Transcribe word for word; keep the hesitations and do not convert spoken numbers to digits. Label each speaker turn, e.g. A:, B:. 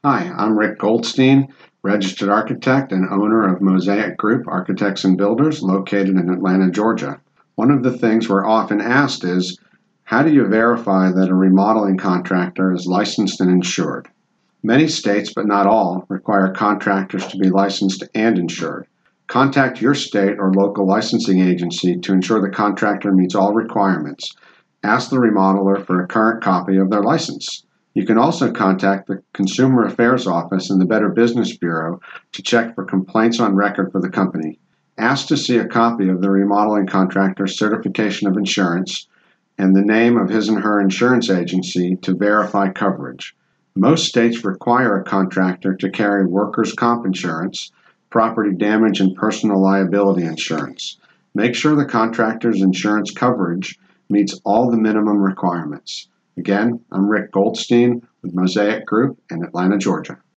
A: Hi, I'm Rick Goldstein, registered architect and owner of Mosaic Group Architects and Builders located in Atlanta, Georgia. One of the things we're often asked is, how do you verify that a remodeling contractor is licensed and insured? Many states, but not all, require contractors to be licensed and insured. Contact your state or local licensing agency to ensure the contractor meets all requirements. Ask the remodeler for a current copy of their license. You can also contact the Consumer Affairs Office and the Better Business Bureau to check for complaints on record for the company. Ask to see a copy of the remodeling contractor's certification of insurance and the name of his and her insurance agency to verify coverage. Most states require a contractor to carry workers' comp insurance, property damage, and personal liability insurance. Make sure the contractor's insurance coverage meets all the minimum requirements. Again, I'm Rick Goldstein with Mosaic Group in Atlanta, Georgia.